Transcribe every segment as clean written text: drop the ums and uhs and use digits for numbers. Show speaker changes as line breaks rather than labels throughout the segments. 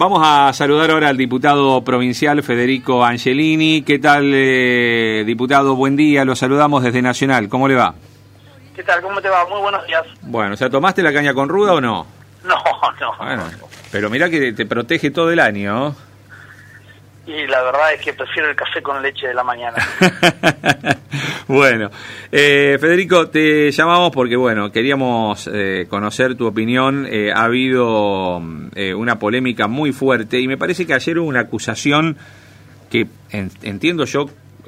vamos a saludar ahora al diputado provincial Federico Angelini. ¿Qué tal, diputado? Buen día, lo saludamos desde Nacional. ¿Cómo le va?
¿Qué tal? ¿Cómo te va? Muy buenos días.
Bueno, o sea, ¿tomaste la caña con ruda o no?
No.
Bueno, pero mirá que te protege todo el año, ¿no?
Y la verdad es que prefiero el café con leche de la mañana.
Bueno, Federico, te llamamos porque, bueno, queríamos conocer tu opinión. Ha habido una polémica muy fuerte y me parece que ayer hubo una acusación que, entiendo yo,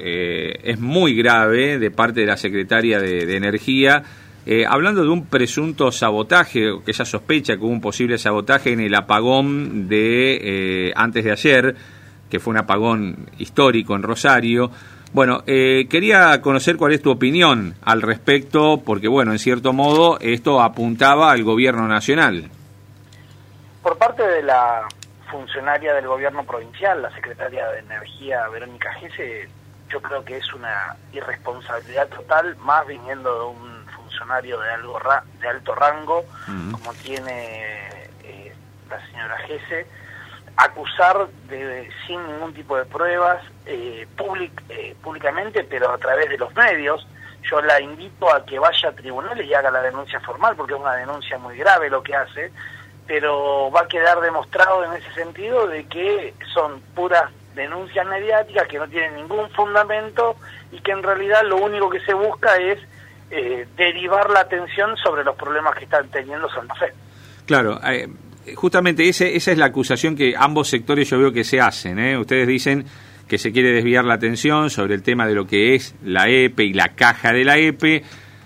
es muy grave de parte de la secretaria de Energía, hablando de un presunto sabotaje, que ella sospecha que hubo un posible sabotaje en el apagón de antes de ayer, que fue un apagón histórico en Rosario. Bueno, quería conocer cuál es tu opinión al respecto, porque, bueno, en cierto modo esto apuntaba al gobierno nacional.
Por parte de la funcionaria del gobierno provincial, la secretaria de Energía, Verónica Gese, yo creo que es una irresponsabilidad total, más viniendo de un funcionario de alto rango, como tiene la señora Gese, acusar sin ningún tipo de pruebas públicamente, pero a través de los medios. Yo la invito a que vaya a tribunales y haga la denuncia formal, porque es una denuncia muy grave lo que hace, pero va a quedar demostrado en ese sentido de que son puras denuncias mediáticas que no tienen ningún fundamento y que en realidad lo único que se busca es derivar la atención sobre los problemas que están teniendo Santa Fe.
Claro, justamente esa es la acusación que ambos sectores yo veo que se hacen, ¿eh? Ustedes dicen que se quiere desviar la atención sobre el tema de lo que es la EPE y la caja de la EPE.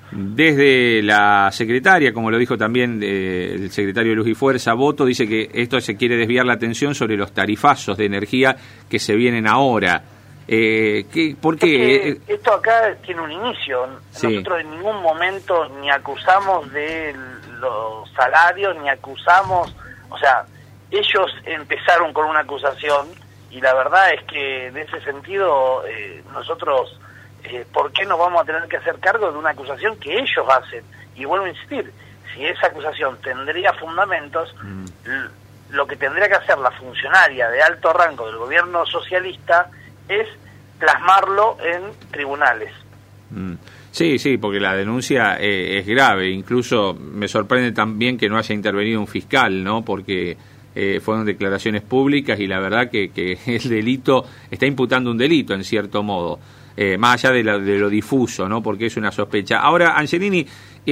Desde la secretaria, como lo dijo también el secretario de Luz y Fuerza, Boto, dice que esto se quiere desviar la atención sobre los tarifazos de energía que se vienen ahora. ¿Por qué?
Esto acá tiene un inicio.
Sí.
Nosotros en ningún momento ni acusamos de los salarios, ni acusamos... O sea, ellos empezaron con una acusación y la verdad es que en ese sentido nosotros... ¿por qué nos vamos a tener que hacer cargo de una acusación que ellos hacen? Y vuelvo a insistir, si esa acusación tendría fundamentos, lo que tendría que hacer la funcionaria de alto rango del gobierno socialista es plasmarlo en tribunales.
Sí, porque la denuncia es grave. Incluso me sorprende también que no haya intervenido un fiscal, ¿no? Porque fueron declaraciones públicas y la verdad que el delito está imputando un delito en cierto modo. Más allá de lo difuso, ¿no? Porque es una sospecha. Ahora, Angelini,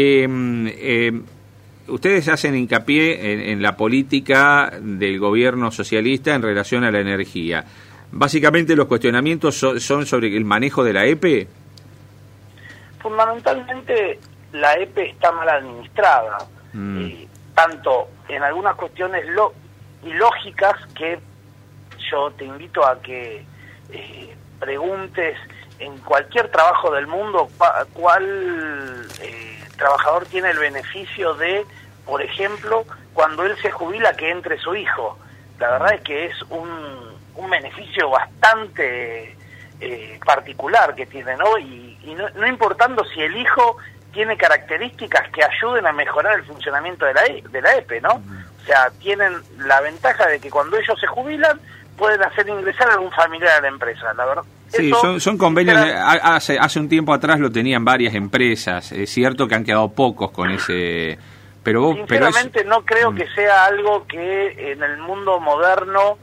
ustedes hacen hincapié en la política del gobierno socialista en relación a la energía. Básicamente los cuestionamientos son sobre el manejo de la EPE.
Fundamentalmente la EPE está mal administrada, tanto en algunas cuestiones ilógicas que yo te invito a que preguntes en cualquier trabajo del mundo cuál trabajador tiene el beneficio de, por ejemplo, cuando él se jubila, que entre su hijo. La verdad es que es un beneficio bastante particular que tiene, ¿no? Y no importando si el hijo tiene características que ayuden a mejorar el funcionamiento de la EPE, ¿no? O sea, tienen la ventaja de que cuando ellos se jubilan pueden hacer ingresar a algún familiar a la empresa, la verdad.
Sí, son convenios, hace un tiempo atrás lo tenían varias empresas, es cierto que han quedado pocos con ese... Pero
sinceramente no creo que sea algo que en el mundo moderno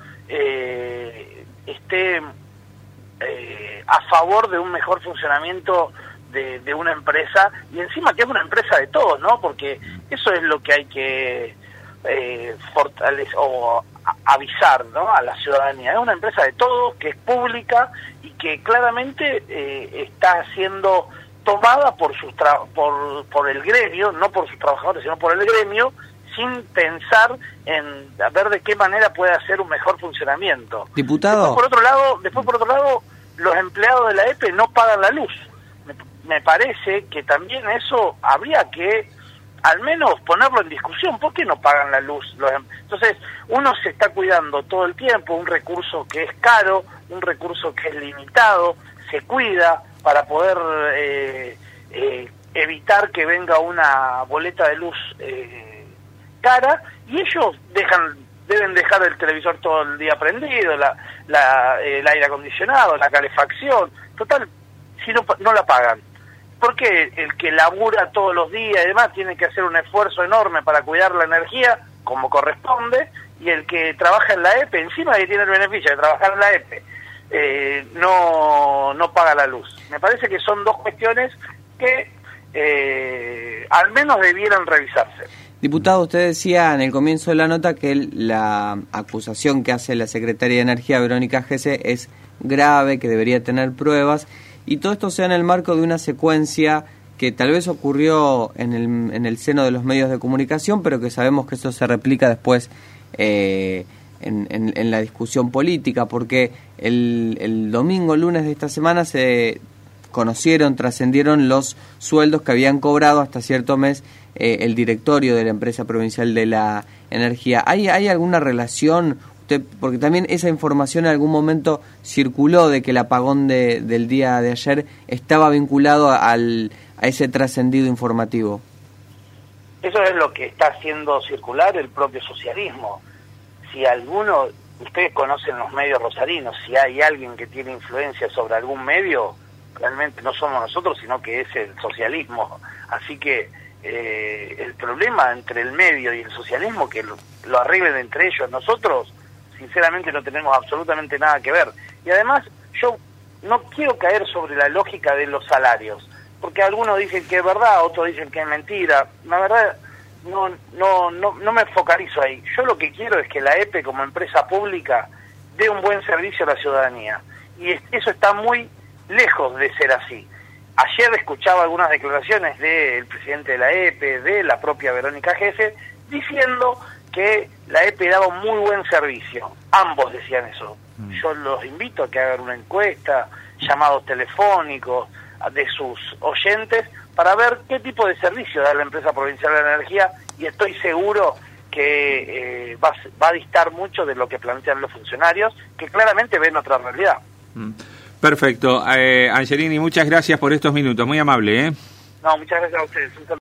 esté a favor de un mejor funcionamiento de una empresa, y encima que es una empresa de todos, ¿no? Porque eso es lo que hay que fortalecer o avisar, ¿no?, a la ciudadanía. Es una empresa de todos, que es pública y que claramente está siendo tomada por el gremio, no por sus trabajadores, sino por el gremio, sin pensar en a ver de qué manera puede hacer un mejor funcionamiento.
Diputado.
Después por otro lado, los empleados de la EPE no pagan la luz. Me parece que también eso habría que al menos ponerlo en discusión. ¿Por qué no pagan la luz? Entonces, uno se está cuidando todo el tiempo, un recurso que es caro, un recurso que es limitado, se cuida para poder evitar que venga una boleta de luz cara, y ellos dejan deben dejar el televisor todo el día prendido, el aire acondicionado, la calefacción. Total, si no la pagan. Porque el que labura todos los días y demás tiene que hacer un esfuerzo enorme para cuidar la energía como corresponde, y el que trabaja en la EPE, encima de que tiene el beneficio de trabajar en la EPE, no paga la luz. Me parece que son dos cuestiones que al menos debieran revisarse.
Diputado, usted decía en el comienzo de la nota que la acusación que hace la secretaria de Energía, Verónica Gese, es grave, que debería tener pruebas, y todo esto se da en el marco de una secuencia que tal vez ocurrió en el seno de los medios de comunicación, pero que sabemos que eso se replica después en la discusión política, porque el domingo, lunes de esta semana se trascendieron los sueldos que habían cobrado hasta cierto mes el directorio de la empresa provincial de la energía. ¿Hay alguna relación? Porque también esa información en algún momento circuló de que el apagón del día de ayer estaba vinculado a ese trascendido informativo.
Eso es lo que está haciendo circular el propio socialismo. Si alguno, ustedes conocen los medios rosarinos, si hay alguien que tiene influencia sobre algún medio, realmente no somos nosotros, sino que es el socialismo. Así que el problema entre el medio y el socialismo, que lo arreglen entre ellos. Nosotros, sinceramente, no tenemos absolutamente nada que ver. Y además, yo no quiero caer sobre la lógica de los salarios, porque algunos dicen que es verdad, otros dicen que es mentira. La verdad, no me focalizo ahí. Yo lo que quiero es que la EPE, como empresa pública, dé un buen servicio a la ciudadanía. Y eso está muy lejos de ser así. Ayer escuchaba algunas declaraciones del presidente de la EPE, de la propia Verónica Gese, diciendo que la EPE daba un muy buen servicio. Ambos decían eso. Yo los invito a que hagan una encuesta, llamados telefónicos de sus oyentes, para ver qué tipo de servicio da la empresa provincial de la energía, y estoy seguro que va a distar mucho de lo que plantean los funcionarios, que claramente ven otra realidad.
Perfecto. Angelini, muchas gracias por estos minutos, muy amable.
No, muchas gracias a ustedes.